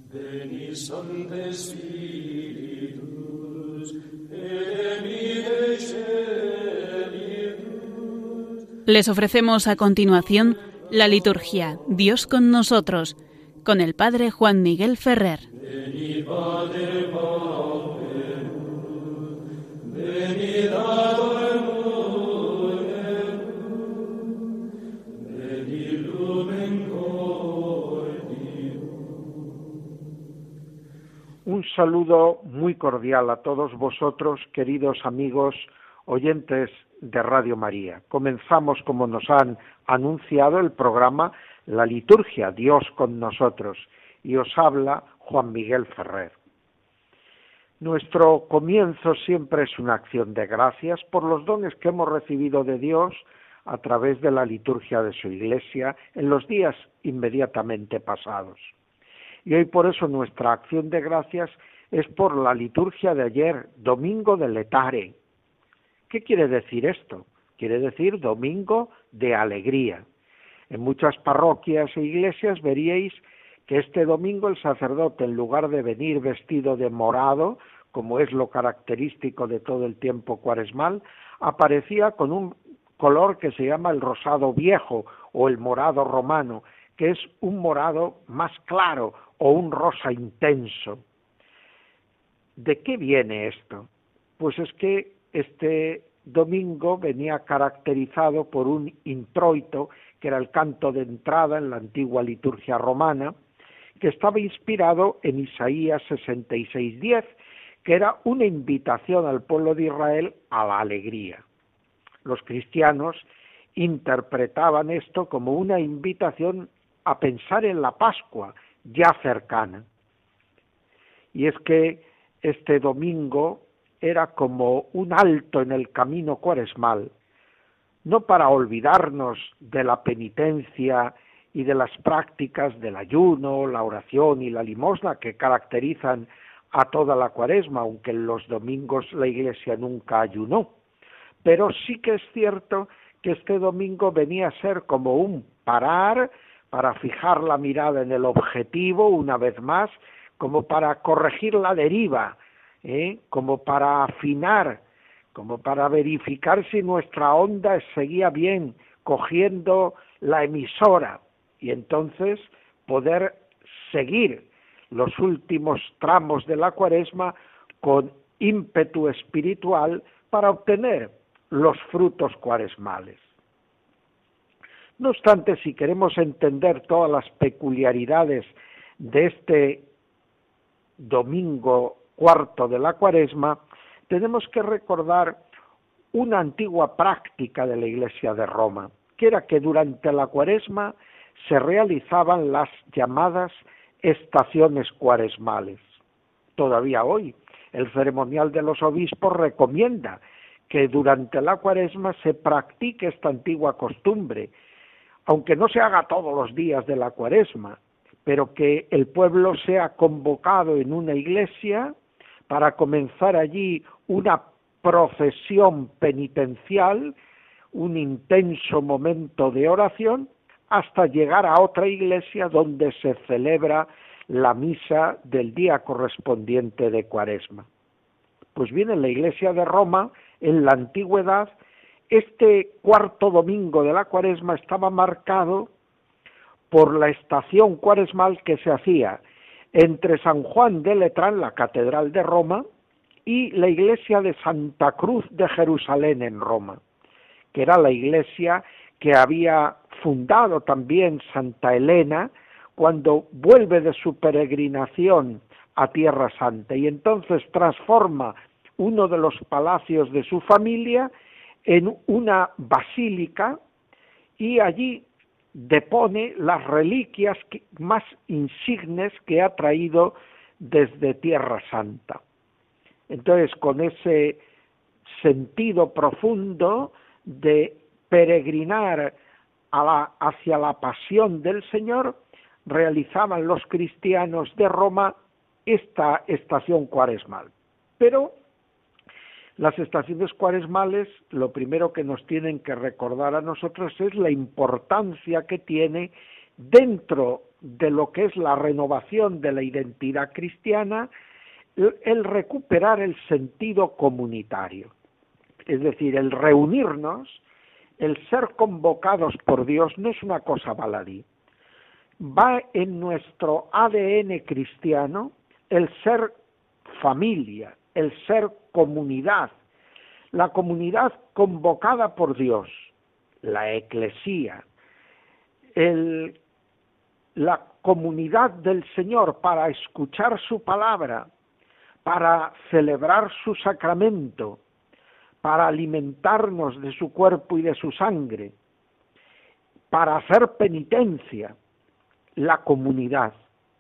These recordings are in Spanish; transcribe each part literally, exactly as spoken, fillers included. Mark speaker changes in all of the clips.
Speaker 1: Veni Sancte Spiritus, et emite Celibus.
Speaker 2: Les ofrecemos a continuación la liturgia Dios con nosotros, con el Padre Juan Miguel Ferrer.
Speaker 1: Veni Pater Pauperum, veni Dator Munerum, veni Lumen Cordium.
Speaker 3: Un saludo muy cordial a todos vosotros, queridos amigos oyentes de Radio María. Comenzamos, como nos han anunciado, el programa La Liturgia, Dios con nosotros, y os habla Juan Miguel Ferrer. Nuestro comienzo siempre es una acción de gracias por los dones que hemos recibido de Dios a través de la liturgia de su Iglesia en los días inmediatamente pasados. Y hoy por eso nuestra acción de gracias es por la liturgia de ayer, Domingo de Letare. ¿Qué quiere decir esto? Quiere decir Domingo de Alegría. En muchas parroquias e iglesias veríais que este domingo el sacerdote, en lugar de venir vestido de morado, como es lo característico de todo el tiempo cuaresmal, aparecía con un color que se llama el rosado viejo o el morado romano, que es un morado más claro o un rosa intenso. ¿De qué viene esto? Pues es que este domingo venía caracterizado por un introito, que era el canto de entrada en la antigua liturgia romana, que estaba inspirado en Isaías sesenta y seis diez, que era una invitación al pueblo de Israel a la alegría. Los cristianos interpretaban esto como una invitación a pensar en la Pascua, ya cercana. Y es que este domingo era como un alto en el camino cuaresmal, no para olvidarnos de la penitencia y de las prácticas del ayuno, la oración y la limosna que caracterizan a toda la cuaresma, aunque en los domingos la Iglesia nunca ayunó. Pero sí que es cierto que este domingo venía a ser como un parar para fijar la mirada en el objetivo una vez más, como para corregir la deriva, ¿eh? como para afinar, como para verificar si nuestra onda seguía bien, cogiendo la emisora, y entonces poder seguir los últimos tramos de la cuaresma con ímpetu espiritual para obtener los frutos cuaresmales. No obstante, si queremos entender todas las peculiaridades de este domingo cuarto de la cuaresma, tenemos que recordar una antigua práctica de la Iglesia de Roma, que era que durante la cuaresma se realizaban las llamadas estaciones cuaresmales. Todavía hoy, el ceremonial de los obispos recomienda que durante la cuaresma se practique esta antigua costumbre, aunque no se haga todos los días de la cuaresma, pero que el pueblo sea convocado en una iglesia para comenzar allí una procesión penitencial, un intenso momento de oración, hasta llegar a otra iglesia donde se celebra la misa del día correspondiente de Cuaresma. Pues bien, en la iglesia de Roma, en la antigüedad, este cuarto domingo de la Cuaresma estaba marcado por la estación cuaresmal que se hacía entre San Juan de Letrán, la catedral de Roma, y la iglesia de Santa Cruz de Jerusalén en Roma, que era la iglesia que había fundado también Santa Elena cuando vuelve de su peregrinación a Tierra Santa, y entonces transforma uno de los palacios de su familia en una basílica y allí depone las reliquias que, más insignes que ha traído desde Tierra Santa. Entonces, con ese sentido profundo de peregrinar a la, hacia la pasión del Señor, realizaban los cristianos de Roma esta estación cuaresmal. Pero las estaciones cuaresmales, lo primero que nos tienen que recordar a nosotros es la importancia que tiene dentro de lo que es la renovación de la identidad cristiana, el recuperar el sentido comunitario, es decir, el reunirnos, el ser convocados por Dios no es una cosa baladí. Va en nuestro A D N cristiano el ser familia, el ser comunidad, la comunidad convocada por Dios, la eclesía, el, la comunidad del Señor para escuchar su palabra, para celebrar su sacramento, para alimentarnos de su cuerpo y de su sangre, para hacer penitencia, la comunidad.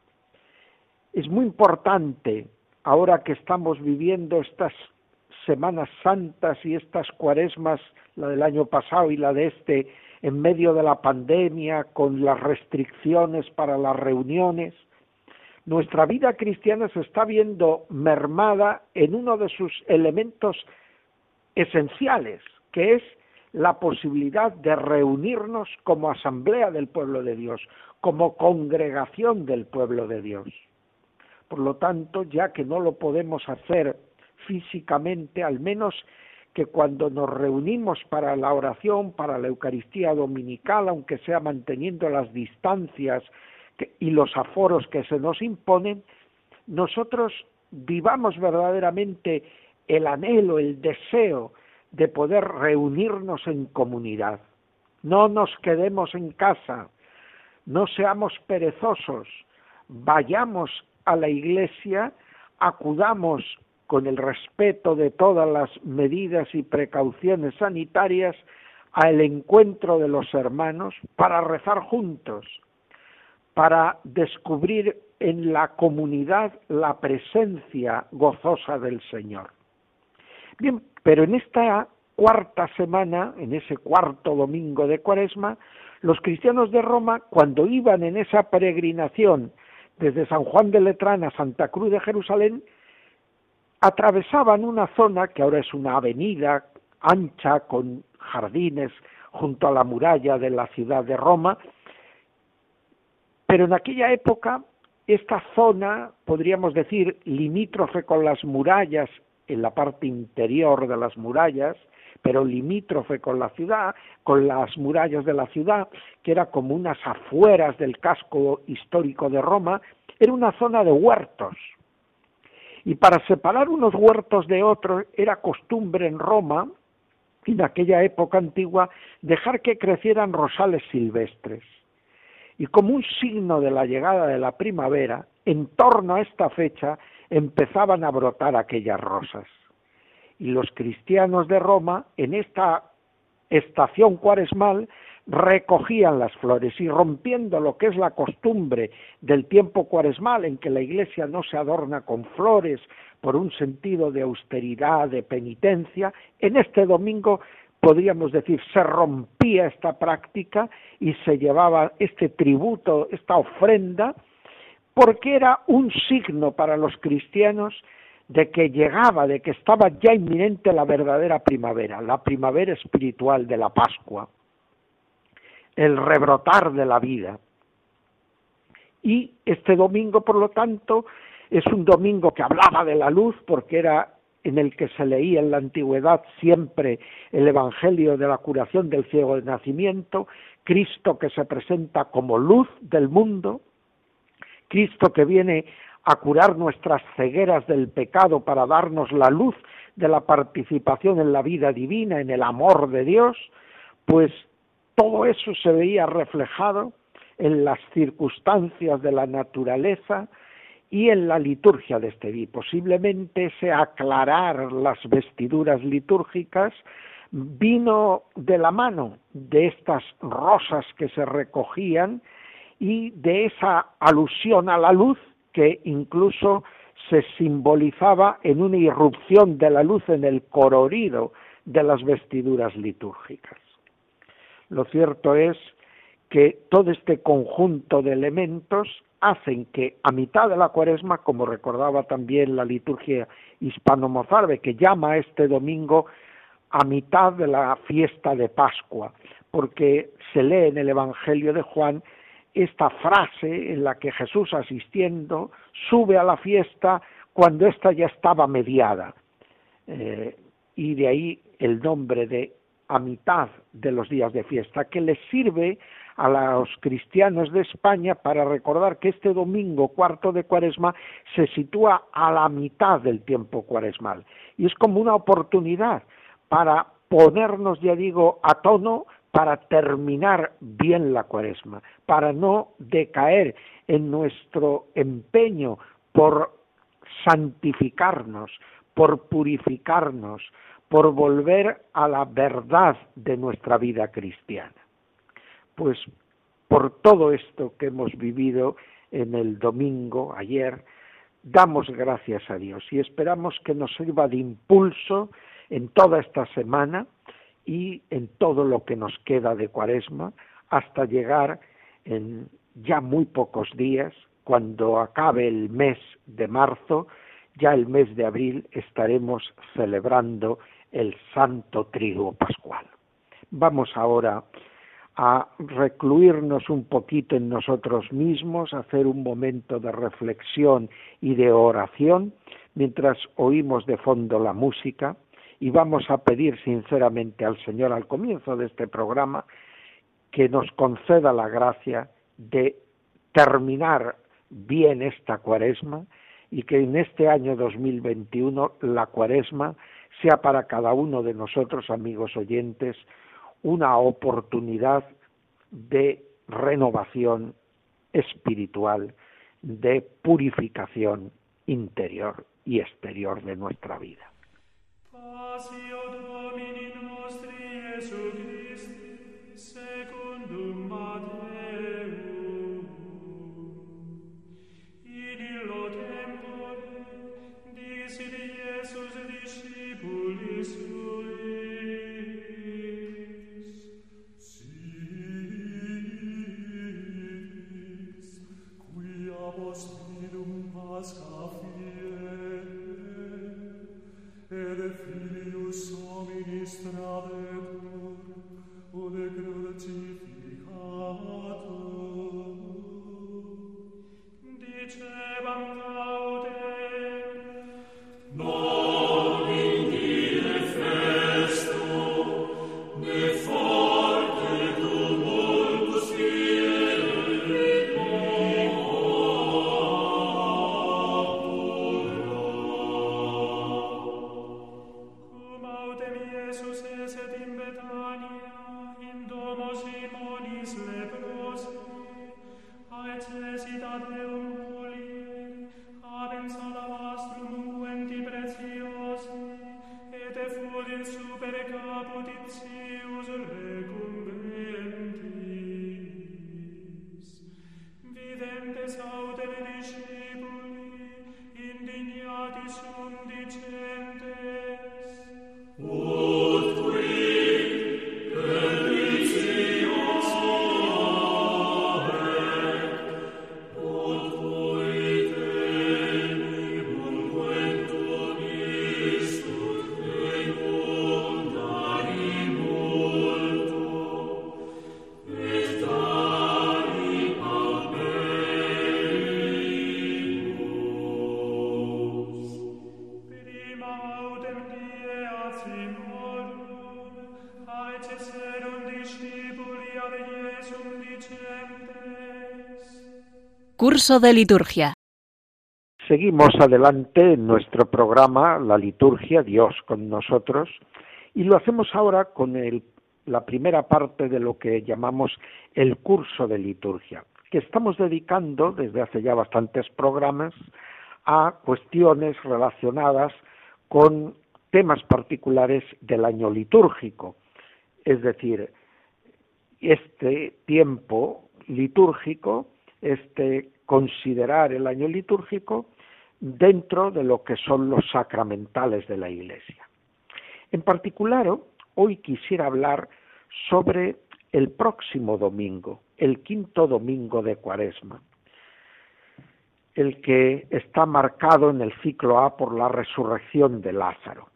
Speaker 3: Es muy importante, ahora que estamos viviendo estas Semanas Santas y estas cuaresmas, la del año pasado y la de este, en medio de la pandemia, con las restricciones para las reuniones, nuestra vida cristiana se está viendo mermada en uno de sus elementos esenciales, que es la posibilidad de reunirnos como asamblea del pueblo de Dios, como congregación del pueblo de Dios. Por lo tanto, ya que no lo podemos hacer físicamente, al menos que cuando nos reunimos para la oración, para la Eucaristía dominical, aunque sea manteniendo las distancias y los aforos que se nos imponen, nosotros vivamos verdaderamente el anhelo, el deseo de poder reunirnos en comunidad. No nos quedemos en casa, no seamos perezosos, vayamos a la iglesia, acudamos con el respeto de todas las medidas y precauciones sanitarias al encuentro de los hermanos para rezar juntos, para descubrir en la comunidad la presencia gozosa del Señor. Bien, pero en esta cuarta semana, en ese cuarto domingo de Cuaresma, los cristianos de Roma, cuando iban en esa peregrinación desde San Juan de Letrán a Santa Cruz de Jerusalén, atravesaban una zona que ahora es una avenida ancha con jardines junto a la muralla de la ciudad de Roma, pero en aquella época esta zona, podríamos decir, limítrofe con las murallas, en la parte interior de las murallas, pero limítrofe con la ciudad, con las murallas de la ciudad, que era como unas afueras del casco histórico de Roma, era una zona de huertos. Y para separar unos huertos de otros, era costumbre en Roma, en aquella época antigua, dejar que crecieran rosales silvestres. Y como un signo de la llegada de la primavera, en torno a esta fecha empezaban a brotar aquellas rosas. Y los cristianos de Roma, en esta estación cuaresmal, recogían las flores y rompiendo lo que es la costumbre del tiempo cuaresmal, en que la iglesia no se adorna con flores por un sentido de austeridad, de penitencia, en este domingo podríamos decir, se rompía esta práctica y se llevaba este tributo, esta ofrenda, porque era un signo para los cristianos de que llegaba, de que estaba ya inminente la verdadera primavera, la primavera espiritual de la Pascua, el rebrotar de la vida. Y este domingo, por lo tanto, es un domingo que hablaba de la luz, porque era en el que se leía en la antigüedad siempre el Evangelio de la curación del ciego de nacimiento, Cristo que se presenta como luz del mundo, Cristo que viene a curar nuestras cegueras del pecado para darnos la luz de la participación en la vida divina, en el amor de Dios, pues todo eso se veía reflejado en las circunstancias de la naturaleza y en la liturgia de este día. Posiblemente ese aclarar las vestiduras litúrgicas vino de la mano de estas rosas que se recogían y de esa alusión a la luz que incluso se simbolizaba en una irrupción de la luz en el colorido de las vestiduras litúrgicas. Lo cierto es que todo este conjunto de elementos hacen que a mitad de la Cuaresma, como recordaba también la liturgia hispano-mozárabe, que llama este domingo a mitad de la fiesta de Pascua, porque se lee en el Evangelio de Juan esta frase en la que Jesús, asistiendo, sube a la fiesta cuando ésta ya estaba mediada. Eh, y de ahí el nombre de a mitad de los días de fiesta, que les sirve a los cristianos de España para recordar que este domingo cuarto de Cuaresma se sitúa a la mitad del tiempo cuaresmal. Y es como una oportunidad para ponernos, ya digo, a tono para terminar bien la Cuaresma, para no decaer en nuestro empeño por santificarnos, por purificarnos, por volver a la verdad de nuestra vida cristiana. Pues por todo esto que hemos vivido en el domingo, ayer, damos gracias a Dios y esperamos que nos sirva de impulso en toda esta semana y en todo lo que nos queda de Cuaresma, hasta llegar en ya muy pocos días, cuando acabe el mes de marzo, ya el mes de abril estaremos celebrando el Santo Triduo Pascual. Vamos ahora a recluirnos un poquito en nosotros mismos, a hacer un momento de reflexión y de oración, mientras oímos de fondo la música, y vamos a pedir sinceramente al Señor al comienzo de este programa que nos conceda la gracia de terminar bien esta Cuaresma y que en este año dos mil veintiuno la Cuaresma sea para cada uno de nosotros, amigos oyentes, una oportunidad de renovación espiritual, de purificación interior y exterior de nuestra vida.
Speaker 1: Passio Domini nostri Iesu Christi, secundum Mateum. In illo tempore disit Iesus discipulis suis, Sis, quia vos vidum Pascha et filius hominis tradetur, ut crucificatur. Dicebam gaudet, non indire festo, ne forte tumultus fieri cum autem Iesus eset in Betania, in domo Simonis leprosi, aecesit Deum poliere, habens alabastrum unguenti preciosi, et effudit super caput ipsius recumbentis. Videntes autem discipuli, indignati sunt dicentes, ut qui perditionis ut cui tenibum quentum istut fecundari multo, et tari pauperis. Prima autem die ad Simorum, aeceserunt discipuli ad Iesum dicentes.
Speaker 2: Curso de liturgia.
Speaker 3: Seguimos adelante en nuestro programa, la liturgia, Dios con nosotros, y lo hacemos ahora con el, la primera parte de lo que llamamos el curso de liturgia, que estamos dedicando desde hace ya bastantes programas a cuestiones relacionadas con temas particulares del año litúrgico, es decir, este tiempo litúrgico, este considerar el año litúrgico dentro de lo que son los sacramentales de la Iglesia. En particular, hoy quisiera hablar sobre el próximo domingo, el quinto domingo de Cuaresma, el que está marcado en el ciclo A por la resurrección de Lázaro.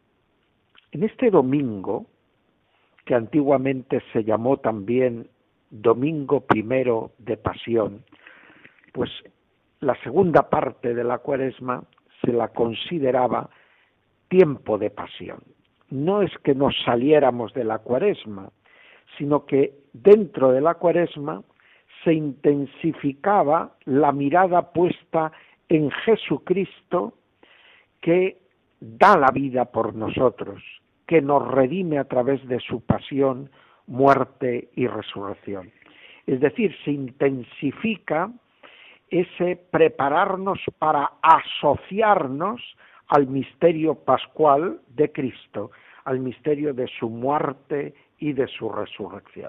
Speaker 3: En este domingo, que antiguamente se llamó también domingo primero de Pasión, pues la segunda parte de la Cuaresma se la consideraba tiempo de pasión. No es que nos saliéramos de la Cuaresma, sino que dentro de la Cuaresma se intensificaba la mirada puesta en Jesucristo, que da la vida por nosotros, que nos redime a través de su pasión, muerte y resurrección. Es decir, se intensifica ese prepararnos para asociarnos al misterio pascual de Cristo, al misterio de su muerte y de su resurrección.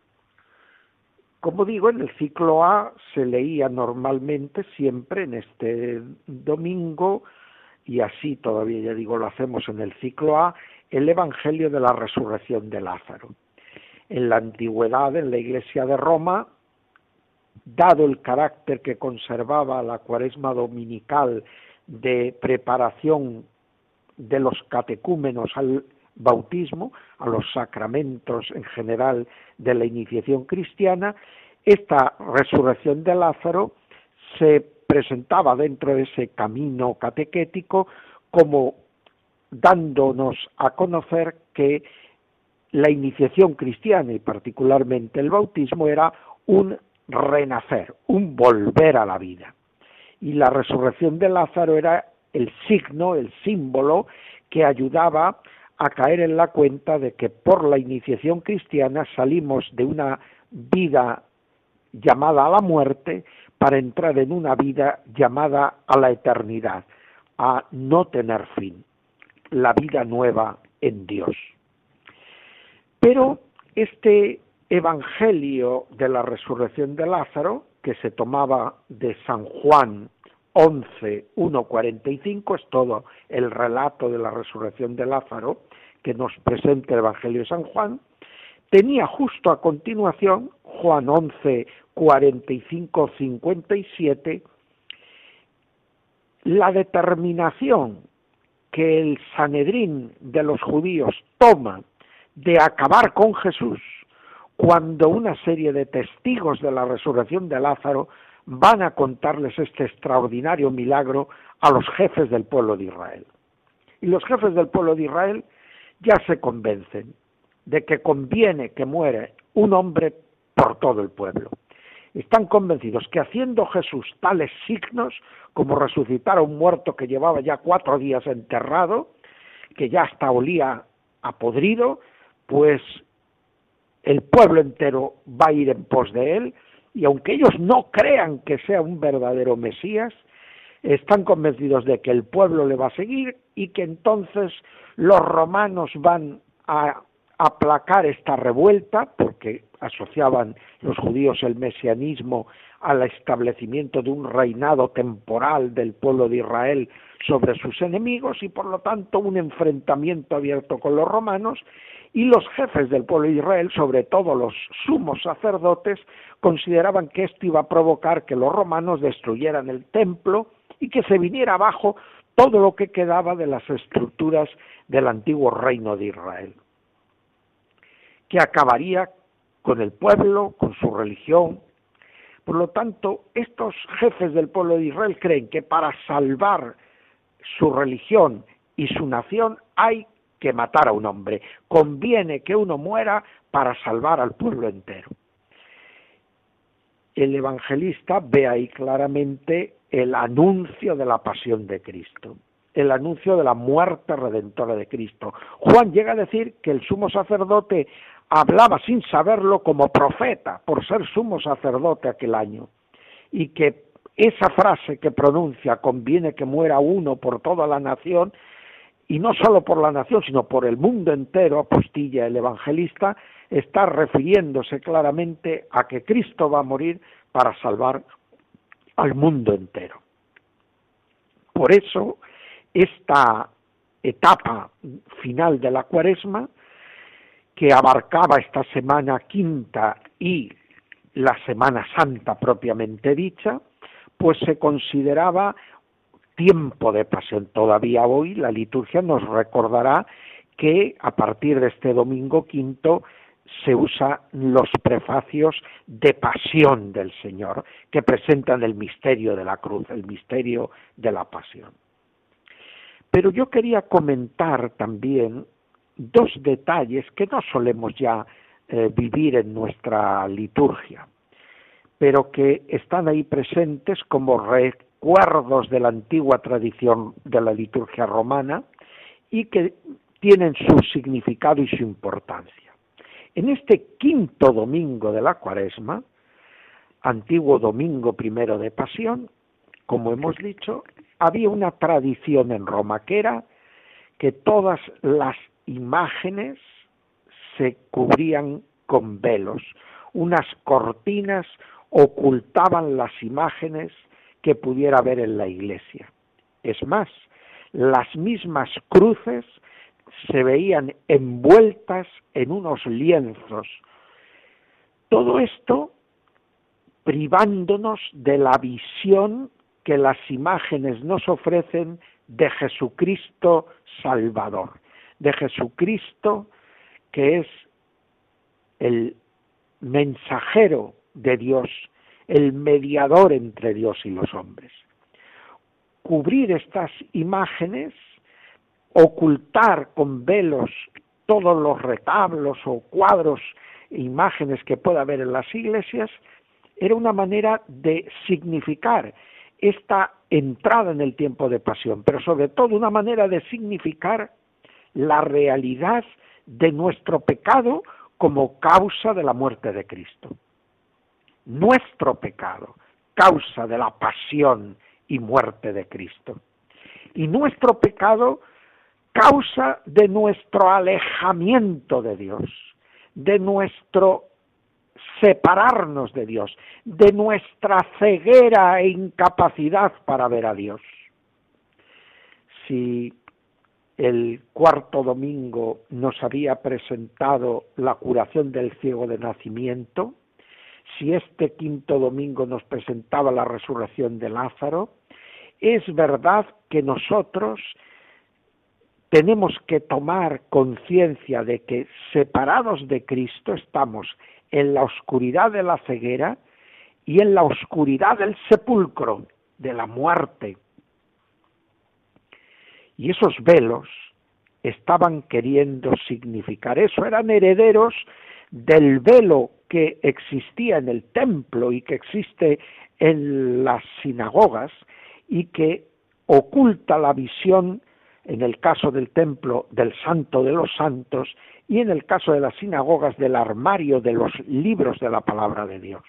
Speaker 3: Como digo, en el ciclo A se leía normalmente siempre en este domingo, y así todavía, ya digo, lo hacemos en el ciclo A, el Evangelio de la resurrección de Lázaro. En la antigüedad, en la Iglesia de Roma, dado el carácter que conservaba la Cuaresma dominical de preparación de los catecúmenos al bautismo, a los sacramentos en general de la iniciación cristiana, esta resurrección de Lázaro se presentaba dentro de ese camino catequético como dándonos a conocer que la iniciación cristiana y particularmente el bautismo era un renacer, un volver a la vida. Y la resurrección de Lázaro era el signo, el símbolo que ayudaba a caer en la cuenta de que por la iniciación cristiana salimos de una vida llamada a la muerte para entrar en una vida llamada a la eternidad, a no tener fin, la vida nueva en Dios. Pero este Evangelio de la resurrección de Lázaro, que se tomaba de San Juan once, uno, cuarenta y cinco, es todo el relato de la resurrección de Lázaro que nos presenta el Evangelio de San Juan, tenía justo a continuación, Juan once, cuarenta y cinco, cincuenta y siete, la determinación que el Sanedrín de los judíos toma de acabar con Jesús cuando una serie de testigos de la resurrección de Lázaro van a contarles este extraordinario milagro a los jefes del pueblo de Israel. Y los jefes del pueblo de Israel ya se convencen de que conviene que muere un hombre por todo el pueblo. Están convencidos que haciendo Jesús tales signos, como resucitar a un muerto que llevaba ya cuatro días enterrado, que ya hasta olía a podrido, pues el pueblo entero va a ir en pos de él, y aunque ellos no crean que sea un verdadero Mesías, están convencidos de que el pueblo le va a seguir y que entonces los romanos van a aplacar esta revuelta, porque asociaban los judíos el mesianismo al establecimiento de un reinado temporal del pueblo de Israel sobre sus enemigos, y por lo tanto un enfrentamiento abierto con los romanos, y los jefes del pueblo de Israel, sobre todo los sumos sacerdotes, consideraban que esto iba a provocar que los romanos destruyeran el templo y que se viniera abajo todo lo que quedaba de las estructuras del antiguo reino de Israel, que acabaría con el pueblo, con su religión. Por lo tanto, estos jefes del pueblo de Israel creen que para salvar su religión y su nación hay que matar a un hombre, conviene que uno muera para salvar al pueblo entero. El evangelista ve ahí claramente el anuncio de la pasión de Cristo, el anuncio de la muerte redentora de Cristo. Juan llega a decir que el sumo sacerdote hablaba sin saberlo como profeta, por ser sumo sacerdote aquel año, y que esa frase que pronuncia, conviene que muera uno por toda la nación, y no solo por la nación, sino por el mundo entero, apostilla el evangelista, está refiriéndose claramente a que Cristo va a morir para salvar al mundo entero. Por eso, esta etapa final de la Cuaresma, que abarcaba esta semana quinta y la Semana Santa propiamente dicha, pues se consideraba tiempo de pasión. Todavía hoy la liturgia nos recordará que a partir de este domingo quinto se usan los prefacios de pasión del Señor, que presentan el misterio de la cruz, el misterio de la pasión. Pero yo quería comentar también dos detalles que no solemos ya eh, vivir en nuestra liturgia, pero que están ahí presentes como recuerdos de la antigua tradición de la liturgia romana y que tienen su significado y su importancia. En este quinto domingo de la Cuaresma, antiguo domingo primero de Pasión, como hemos dicho, había una tradición en Roma que era que todas las imágenes se cubrían con velos, unas cortinas ocultaban las imágenes que pudiera haber en la iglesia. Es más, las mismas cruces se veían envueltas en unos lienzos. Todo esto privándonos de la visión que las imágenes nos ofrecen de Jesucristo Salvador, de Jesucristo que es el mensajero de Dios, el mediador entre Dios y los hombres. Cubrir estas imágenes, ocultar con velos todos los retablos o cuadros e imágenes que pueda haber en las iglesias, era una manera de significar esta entrada en el tiempo de pasión, pero sobre todo una manera de significar la realidad de nuestro pecado como causa de la muerte de Cristo. Nuestro pecado, causa de la pasión y muerte de Cristo. Y nuestro pecado, causa de nuestro alejamiento de Dios, de nuestro separarnos de Dios, de nuestra ceguera e incapacidad para ver a Dios. Si el cuarto domingo nos había presentado la curación del ciego de nacimiento, si este quinto domingo nos presentaba la resurrección de Lázaro, es verdad que nosotros tenemos que tomar conciencia de que separados de Cristo estamos en la oscuridad de la ceguera y en la oscuridad del sepulcro, de la muerte. Y esos velos estaban queriendo significar eso, eran herederos del velo que existía en el templo y que existe en las sinagogas y que oculta la visión, en el caso del templo, del Santo de los Santos, y en el caso de las sinagogas, del armario de los libros de la palabra de Dios.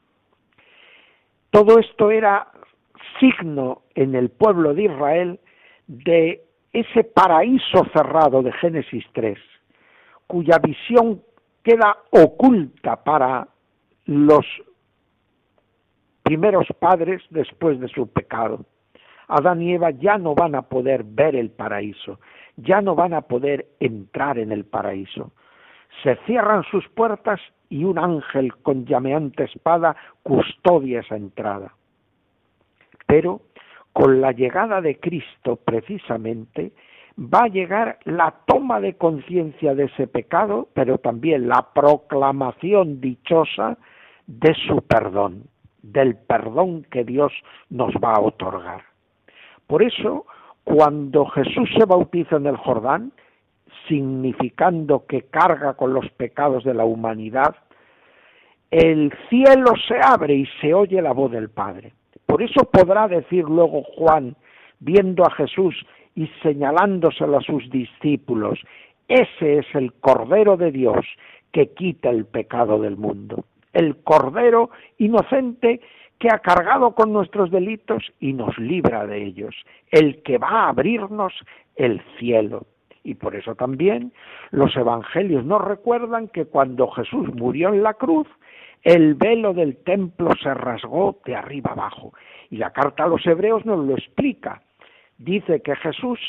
Speaker 3: Todo esto era signo en el pueblo de Israel de ese paraíso cerrado de Génesis tres, cuya visión queda oculta para los primeros padres después de su pecado. Adán y Eva ya no van a poder ver el paraíso, ya no van a poder entrar en el paraíso. Se cierran sus puertas y un ángel con llameante espada custodia esa entrada. Pero con la llegada de Cristo, precisamente, va a llegar la toma de conciencia de ese pecado, pero también la proclamación dichosa de su perdón, del perdón que Dios nos va a otorgar. Por eso, cuando Jesús se bautiza en el Jordán, significando que carga con los pecados de la humanidad, el cielo se abre y se oye la voz del Padre. Por eso podrá decir luego Juan, viendo a Jesús y señalándoselo a sus discípulos, ese es el Cordero de Dios que quita el pecado del mundo. El Cordero inocente que ha cargado con nuestros delitos y nos libra de ellos, el que va a abrirnos el cielo. Y por eso también los evangelios nos recuerdan que cuando Jesús murió en la cruz, el velo del templo se rasgó de arriba abajo. Y la carta a los hebreos nos lo explica. Dice que Jesús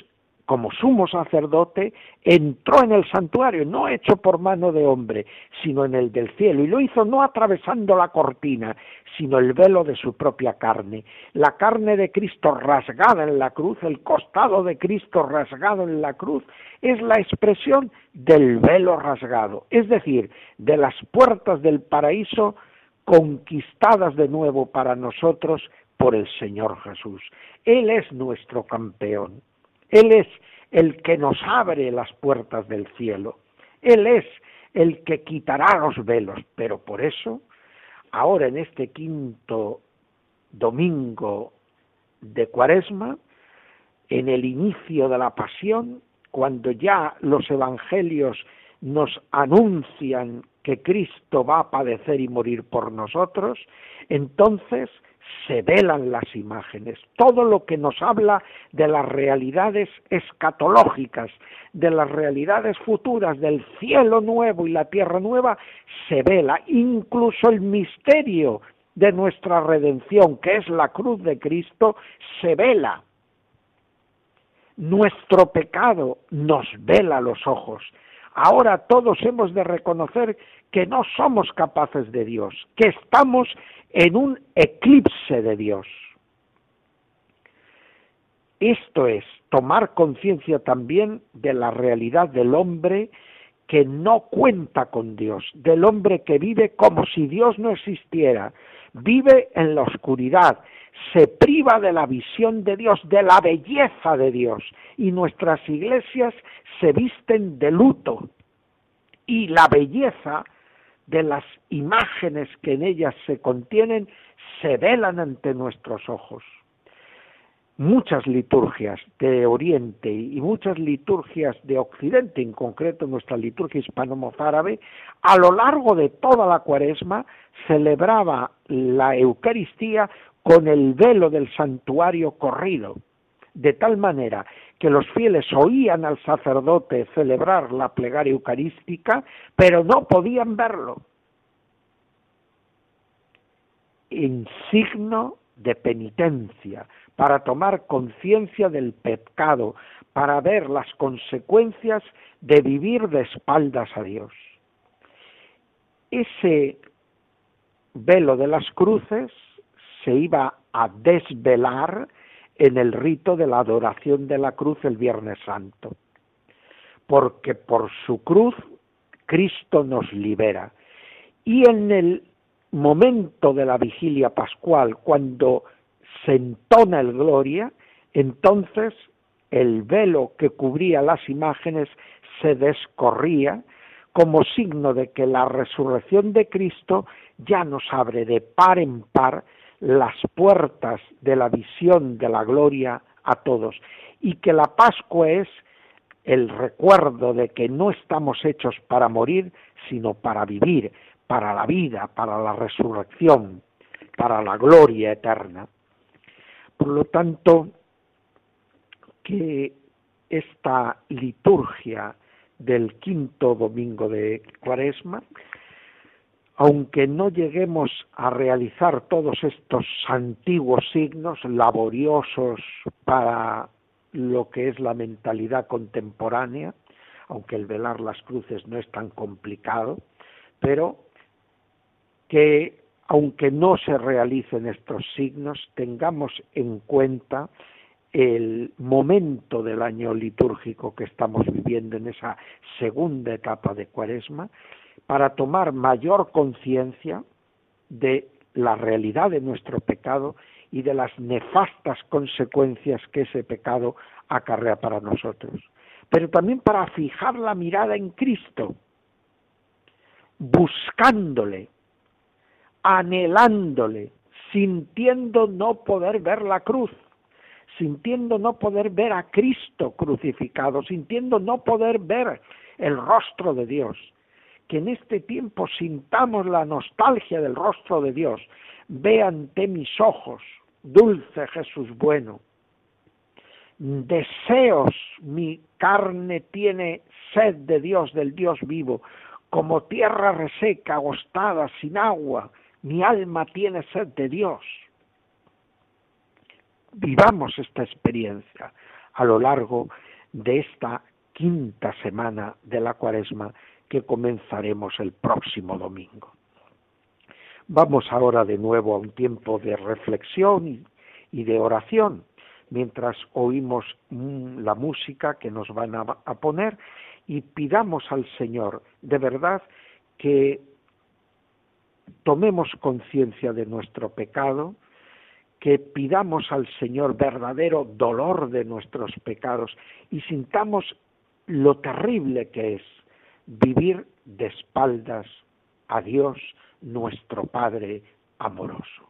Speaker 3: como sumo sacerdote, entró en el santuario, no hecho por mano de hombre, sino en el del cielo, y lo hizo no atravesando la cortina, sino el velo de su propia carne. La carne de Cristo rasgada en la cruz, el costado de Cristo rasgado en la cruz, es la expresión del velo rasgado, es decir, de las puertas del paraíso conquistadas de nuevo para nosotros por el Señor Jesús. Él es nuestro campeón. Él es el que nos abre las puertas del cielo. Él es el que quitará los velos. Pero por eso, ahora en este quinto domingo de Cuaresma, en el inicio de la Pasión, cuando ya los evangelios nos anuncian que Cristo va a padecer y morir por nosotros, entonces se velan las imágenes. Todo lo que nos habla de las realidades escatológicas, de las realidades futuras, del cielo nuevo y la tierra nueva, se vela. Incluso el misterio de nuestra redención, que es la cruz de Cristo, se vela. Nuestro pecado nos vela los ojos. Ahora todos hemos de reconocer que no somos capaces de Dios, que estamos en un eclipse de Dios. Esto es tomar conciencia también de la realidad del hombre que no cuenta con Dios, del hombre que vive como si Dios no existiera, vive en la oscuridad, se priva de la visión de Dios, de la belleza de Dios, y nuestras iglesias se visten de luto, y la belleza de las imágenes que en ellas se contienen se velan ante nuestros ojos. Muchas liturgias de Oriente y muchas liturgias de Occidente, en concreto nuestra liturgia hispano-mozárabe, a lo largo de toda la Cuaresma celebraba la Eucaristía con el velo del santuario corrido, de tal manera que los fieles oían al sacerdote celebrar la plegaria eucarística, pero no podían verlo, en signo de penitencia, para tomar conciencia del pecado, para ver las consecuencias de vivir de espaldas a Dios. Ese velo de las cruces se iba a desvelar en el rito de la adoración de la cruz el Viernes Santo, porque por su cruz Cristo nos libera. Y en el momento de la vigilia pascual, cuando se entona el Gloria, entonces el velo que cubría las imágenes se descorría como signo de que la resurrección de Cristo ya nos abre de par en par las puertas de la visión de la gloria a todos, y que la Pascua es el recuerdo de que no estamos hechos para morir, sino para vivir, para la vida, para la resurrección, para la gloria eterna. Por lo tanto, que esta liturgia del quinto domingo de Cuaresma, aunque no lleguemos a realizar todos estos antiguos signos laboriosos para lo que es la mentalidad contemporánea, aunque el velar las cruces no es tan complicado, pero que aunque no se realicen estos signos, tengamos en cuenta el momento del año litúrgico que estamos viviendo en esa segunda etapa de Cuaresma, para tomar mayor conciencia de la realidad de nuestro pecado y de las nefastas consecuencias que ese pecado acarrea para nosotros. Pero también para fijar la mirada en Cristo, buscándole, anhelándole, sintiendo no poder ver la cruz, sintiendo no poder ver a Cristo crucificado, sintiendo no poder ver el rostro de Dios. Que en este tiempo sintamos la nostalgia del rostro de Dios. Ve ante mis ojos, dulce Jesús bueno. Deseos, mi carne tiene sed de Dios, del Dios vivo. Como tierra reseca, agostada, sin agua, mi alma tiene sed de Dios. Vivamos esta experiencia a lo largo de esta quinta semana de la Cuaresma que comenzaremos el próximo domingo. Vamos ahora de nuevo a un tiempo de reflexión y de oración, mientras oímos la música que nos van a, a poner, y pidamos al Señor de verdad que tomemos conciencia de nuestro pecado, que pidamos al Señor verdadero dolor de nuestros pecados y sintamos lo terrible que es vivir de espaldas a Dios, nuestro Padre amoroso.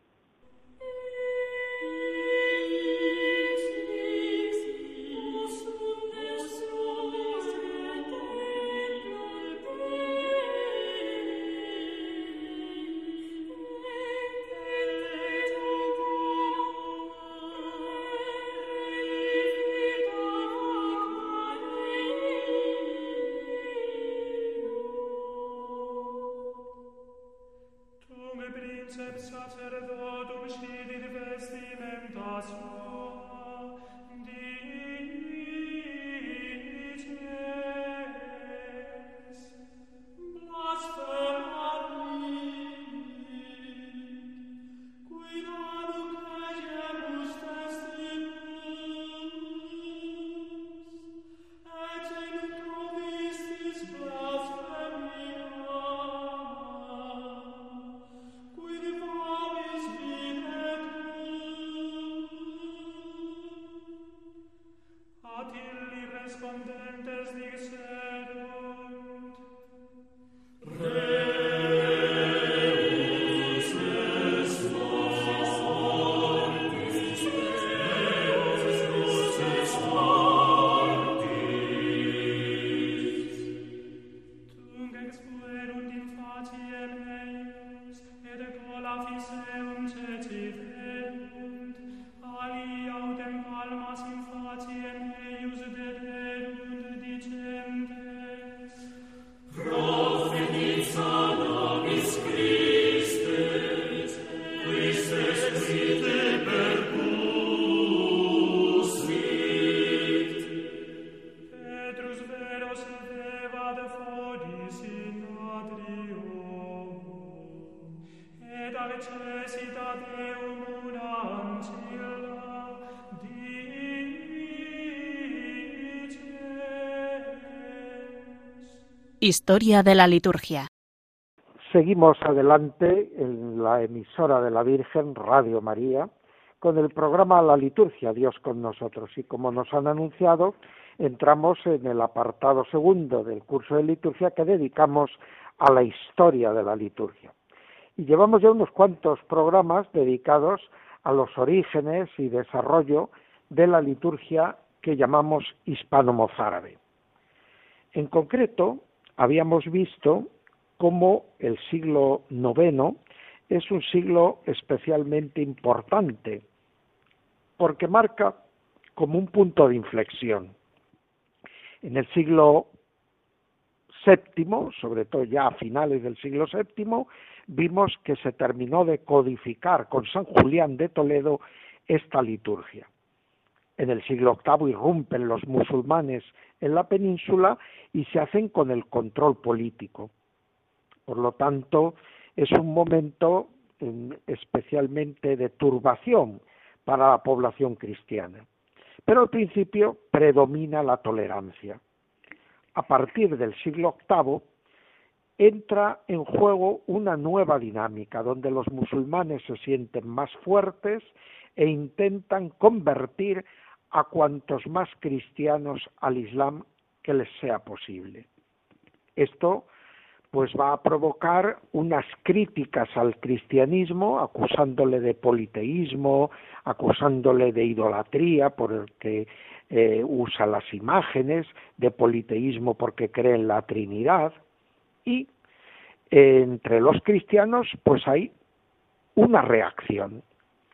Speaker 2: Historia de la liturgia.
Speaker 3: Seguimos adelante en la emisora de la Virgen, Radio María, con el programa La Liturgia, Dios con nosotros. Y como nos han anunciado, entramos en el apartado segundo del curso de liturgia que dedicamos a la historia de la liturgia. Y llevamos ya unos cuantos programas dedicados a los orígenes y desarrollo de la liturgia que llamamos hispano-mozárabe. En concreto, habíamos visto cómo el siglo noveno es un siglo especialmente importante, porque marca como un punto de inflexión. En el siglo séptimo, sobre todo ya a finales del siglo séptimo, vimos que se terminó de codificar con San Julián de Toledo esta liturgia. En el siglo octavo irrumpen los musulmanes en la península y se hacen con el control político. Por lo tanto, es un momento eh, especialmente de turbación para la población cristiana. Pero al principio predomina la tolerancia. A partir del siglo octavo entra en juego una nueva dinámica donde los musulmanes se sienten más fuertes e intentan convertir a cuantos más cristianos al Islam que les sea posible. Esto pues va a provocar unas críticas al cristianismo, acusándole de politeísmo, acusándole de idolatría por el que eh, usa las imágenes, de politeísmo porque cree en la Trinidad, y eh, entre los cristianos pues hay una reacción.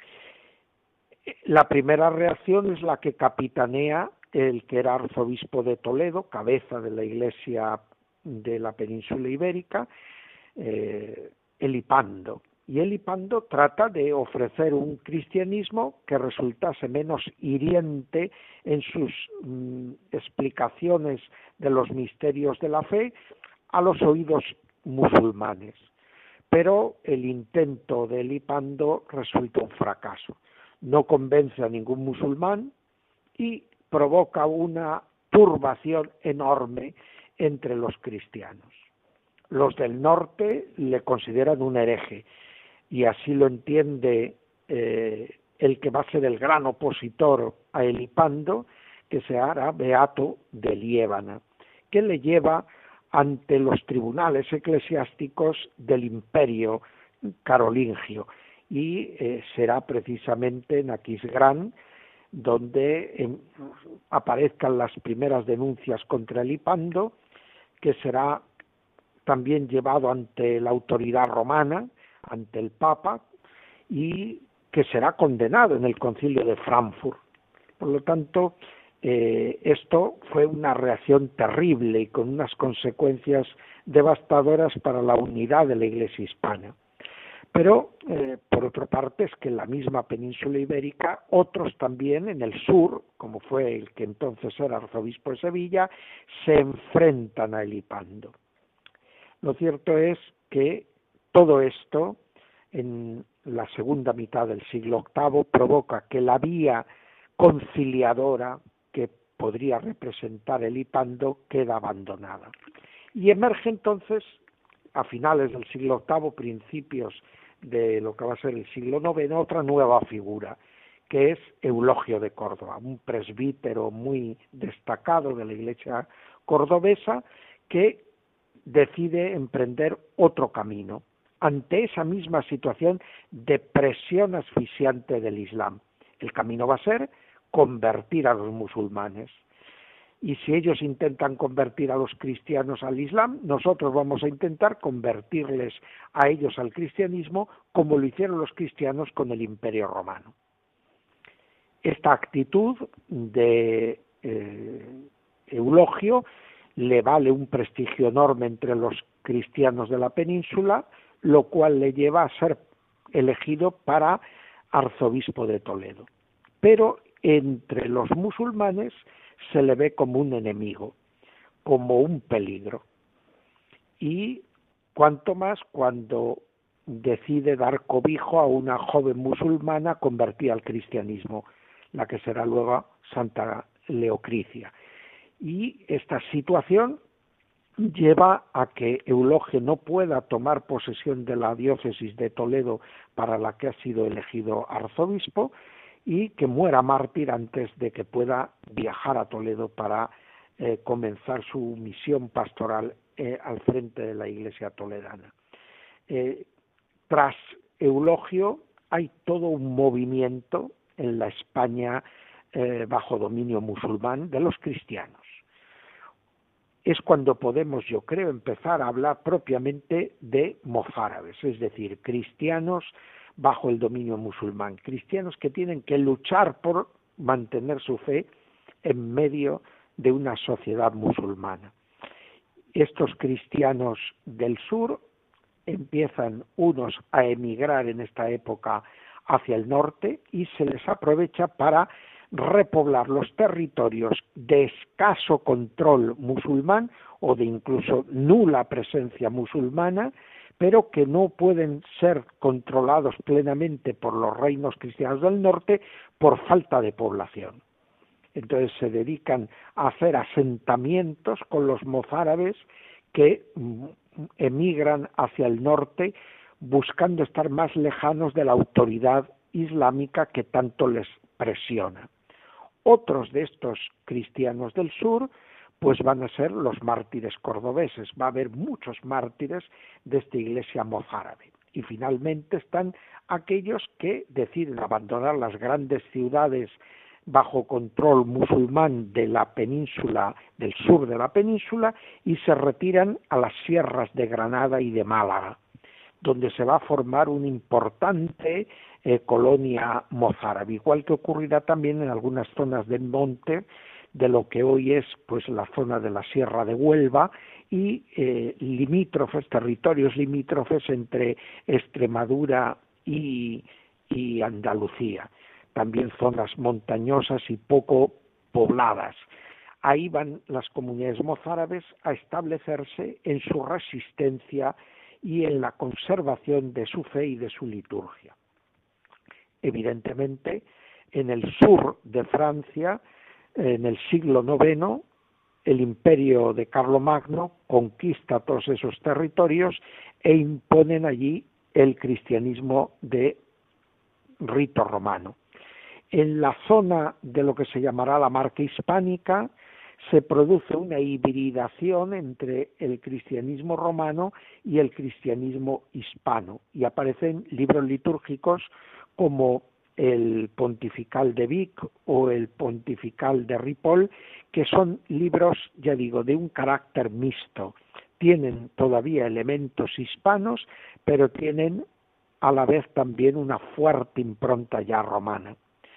Speaker 3: La primera reacción es la que capitanea el que era arzobispo de Toledo, cabeza de la Iglesia de la península ibérica, eh, Elipando, Y Elipando trata de ofrecer un cristianismo que resultase menos hiriente en sus mm, explicaciones de los misterios de la fe a los oídos musulmanes. Pero el intento de Elipando resulta un fracaso. No convence a ningún musulmán y provoca una turbación enorme entre los cristianos. Los del norte le consideran un hereje, y así lo entiende eh, el que va a ser el gran opositor a Elipando, que se hará beato de Liébana, que le lleva ante los tribunales eclesiásticos del imperio carolingio, y eh, será precisamente en Aquisgrán donde eh, aparezcan las primeras denuncias contra Elipando, que será también llevado ante la autoridad romana, ante el Papa, y que será condenado en el Concilio de Frankfurt. Por lo tanto, eh, esto fue una reacción terrible y con unas consecuencias devastadoras para la unidad de la Iglesia hispana. Pero, eh, por otra parte, es que en la misma península ibérica, otros también en el sur, como fue el que entonces era arzobispo de Sevilla, se enfrentan a Elipando. Lo cierto es que todo esto, en la segunda mitad del siglo octavo, provoca que la vía conciliadora que podría representar Elipando queda abandonada. Y emerge entonces, a finales del siglo octavo, principios de lo que va a ser el siglo noveno, otra nueva figura, que es Eulogio de Córdoba, un presbítero muy destacado de la Iglesia cordobesa, que decide emprender otro camino ante esa misma situación de presión asfixiante del Islam. El camino va a ser convertir a los musulmanes. Y si ellos intentan convertir a los cristianos al Islam, nosotros vamos a intentar convertirles a ellos al cristianismo como lo hicieron los cristianos con el Imperio Romano. Esta actitud de eh, Eulogio le vale un prestigio enorme entre los cristianos de la península, lo cual le lleva a ser elegido para arzobispo de Toledo. Pero entre los musulmanes se le ve como un enemigo, como un peligro. Y cuanto más cuando decide dar cobijo a una joven musulmana convertida al cristianismo, la que será luego Santa Leocricia. Y esta situación lleva a que Eulogio no pueda tomar posesión de la diócesis de Toledo para la que ha sido elegido arzobispo, y que muera mártir antes de que pueda viajar a Toledo para eh, comenzar su misión pastoral eh, al frente de la Iglesia toledana. Eh, tras Eulogio hay todo un movimiento en la España eh, bajo dominio musulmán de los cristianos. Es cuando podemos, yo creo, empezar a hablar propiamente de mozárabes, es decir, cristianos bajo el dominio musulmán, cristianos que tienen que luchar por mantener su fe en medio de una sociedad musulmana. Estos cristianos del sur empiezan unos a emigrar en esta época hacia el norte y se les aprovecha para repoblar los territorios de escaso control musulmán o de incluso nula presencia musulmana, pero que no pueden ser controlados plenamente por los reinos cristianos del norte por falta de población. Entonces se dedican a hacer asentamientos con los mozárabes que emigran hacia el norte buscando estar más lejanos de la autoridad islámica que tanto les presiona. Otros de estos cristianos del sur pues van a ser los mártires cordobeses. Va a haber muchos mártires de esta iglesia mozárabe. Y finalmente están aquellos que deciden abandonar las grandes ciudades bajo control musulmán de la península, del sur de la península, y se retiran a las sierras de Granada y de Málaga, donde se va a formar una importante eh, colonia mozárabe, igual que ocurrirá también en algunas zonas del monte de lo que hoy es pues la zona de la Sierra de Huelva y eh, limítrofes, territorios limítrofes entre Extremadura y, y Andalucía. También zonas montañosas y poco pobladas. Ahí van las comunidades mozárabes a establecerse en su resistencia y en la conservación de su fe y de su liturgia. Evidentemente, en el sur de Francia, en el siglo noveno, el imperio de Carlomagno conquista todos esos territorios e imponen allí el cristianismo de rito romano. En la zona de lo que se llamará la Marca Hispánica se produce una hibridación entre el cristianismo romano y el cristianismo hispano, y aparecen libros litúrgicos como el Pontifical de Vic o el Pontifical de Ripoll, que son libros, ya digo, de un carácter mixto. Tienen todavía elementos hispanos, pero tienen a la vez también una fuerte impronta ya romana.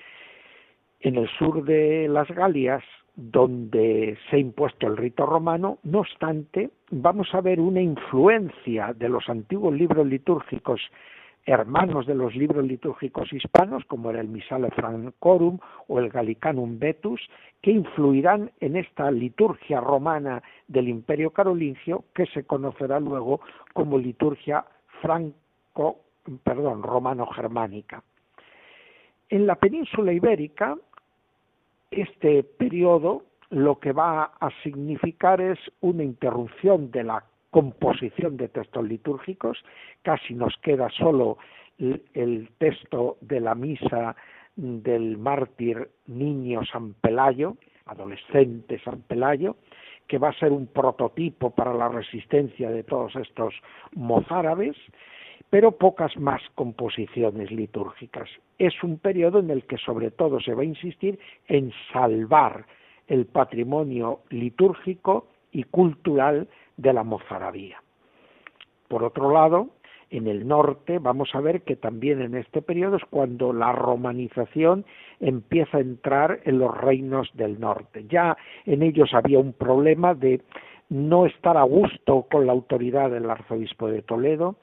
Speaker 3: En el sur de las Galias, donde se ha impuesto el rito romano, no obstante, vamos a ver una influencia de los antiguos libros litúrgicos hermanos de los libros litúrgicos hispanos, como era el Missale Francorum o el Gallicanum Vetus, que influirán en esta liturgia romana del Imperio Carolingio, que se conocerá luego como liturgia franco, perdón, romano-germánica. En la península ibérica, este periodo lo que va a significar es una interrupción de la composición de textos litúrgicos. Casi nos queda solo el, el texto de la misa del mártir niño San Pelayo, adolescente San Pelayo, que va a ser un prototipo para la resistencia de todos estos mozárabes, pero pocas más composiciones litúrgicas. Es un periodo en el que sobre todo se va a insistir en salvar el patrimonio litúrgico y cultural de la mozarabía. Por otro lado, en el norte vamos a ver que también en este periodo es cuando la romanización empieza a entrar en los reinos del norte. Ya en ellos había un problema de no estar a gusto con la autoridad del arzobispo de Toledo,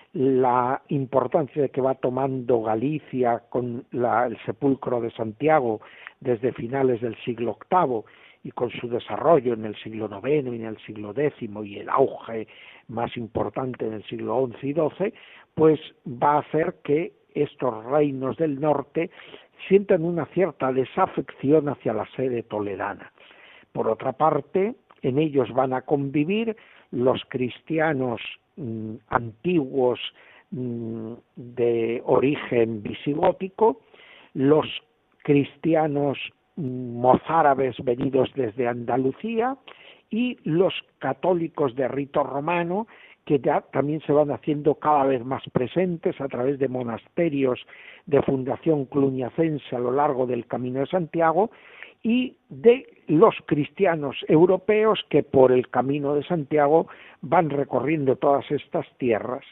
Speaker 3: la importancia de que va tomando Galicia con la, el sepulcro de Santiago desde finales del siglo octavo y con su desarrollo en el siglo noveno y en el siglo décimo y el auge más importante en el siglo once y doce, pues va a hacer que estos reinos del norte sientan una cierta desafección hacia la sede toledana. Por otra parte, en ellos van a convivir los cristianos mmm, antiguos mmm, de origen visigótico, los cristianos mozárabes venidos desde Andalucía y los católicos de rito romano, que ya también se van haciendo cada vez más presentes a través de monasterios de fundación cluniacense a lo largo del Camino de Santiago, y de los cristianos europeos que por el Camino de Santiago van recorriendo todas estas tierras.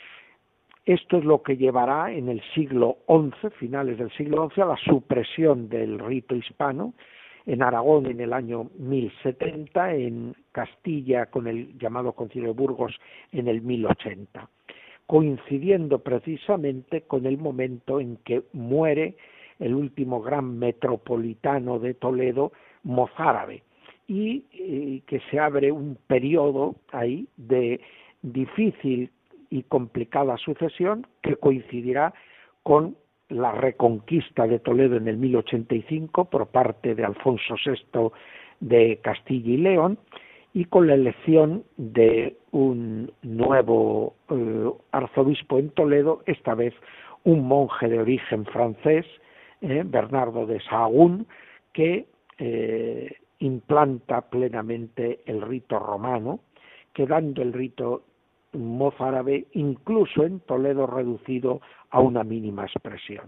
Speaker 3: Esto es lo que llevará en el siglo once, finales del siglo once, a la supresión del rito hispano, en Aragón en el año mil setenta, en Castilla con el llamado Concilio de Burgos en el mil ochenta, coincidiendo precisamente con el momento en que muere el último gran metropolitano de Toledo, mozárabe, y eh, que se abre un periodo ahí de difícil y complicada sucesión que coincidirá con la reconquista de Toledo en el mil ochenta y cinco por parte de Alfonso sexto de Castilla y León, y con la elección de un nuevo eh, arzobispo en Toledo, esta vez un monje de origen francés, eh, Bernardo de Sahagún, que eh, implanta plenamente el rito romano, quedando el rito mozárabe incluso en Toledo reducido a una mínima expresión.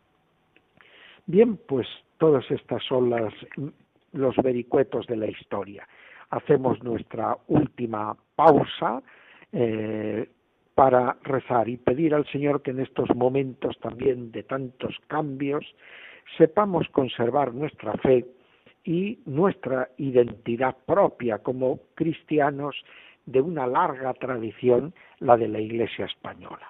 Speaker 3: Bien, pues todas estas son las, los vericuetos de la historia. Hacemos nuestra última pausa eh, para rezar y pedir al Señor que en estos momentos también de tantos cambios sepamos conservar nuestra fe y nuestra identidad propia como cristianos de una larga tradición, la de la Iglesia española.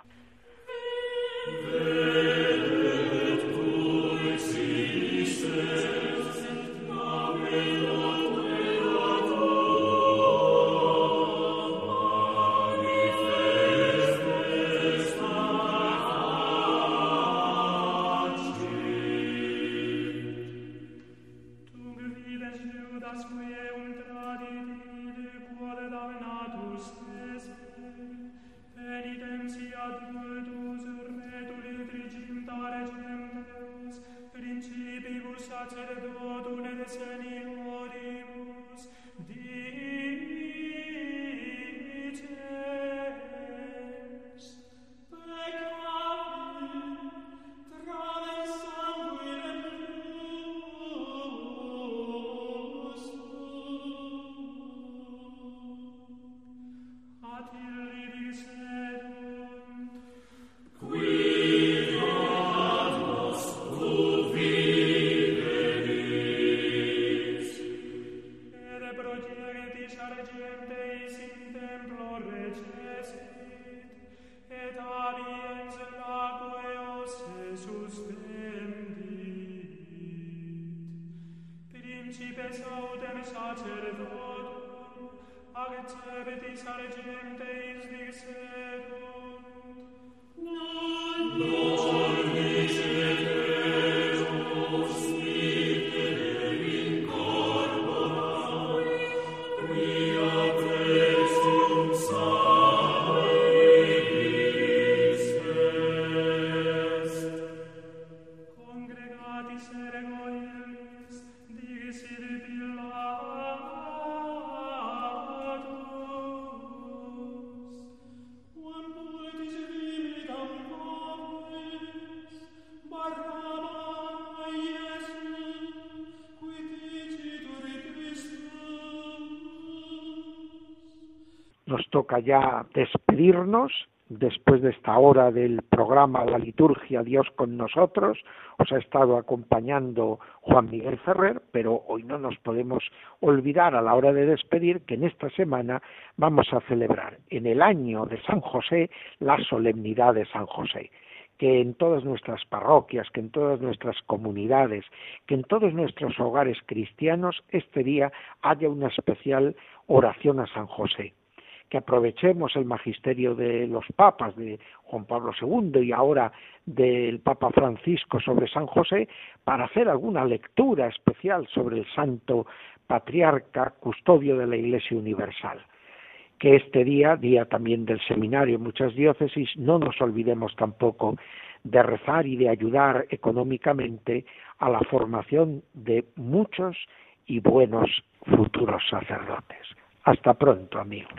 Speaker 3: Nos toca ya despedirnos después de esta hora del programa La Liturgia, Dios con nosotros. Os ha estado acompañando Juan Miguel Ferrer, pero hoy no nos podemos olvidar a la hora de despedir que en esta semana vamos a celebrar en el año de San José la solemnidad de San José. Que en todas nuestras parroquias, que en todas nuestras comunidades, que en todos nuestros hogares cristianos este día haya una especial oración a San José. Que aprovechemos el magisterio de los papas, de Juan Pablo segundo y ahora del Papa Francisco sobre San José, para hacer alguna lectura especial sobre el santo patriarca, custodio de la Iglesia Universal. Que este día, día también del seminario en muchas diócesis, no nos olvidemos tampoco de rezar y de ayudar económicamente a la formación de muchos y buenos futuros sacerdotes. Hasta pronto, amigos.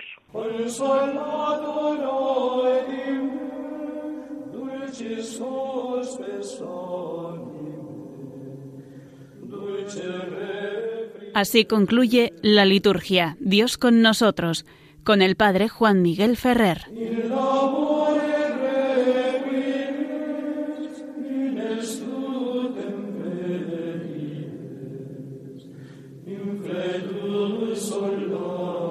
Speaker 2: Así concluye la liturgia Dios con nosotros, con el Padre Juan Miguel Ferrer.
Speaker 4: Soldato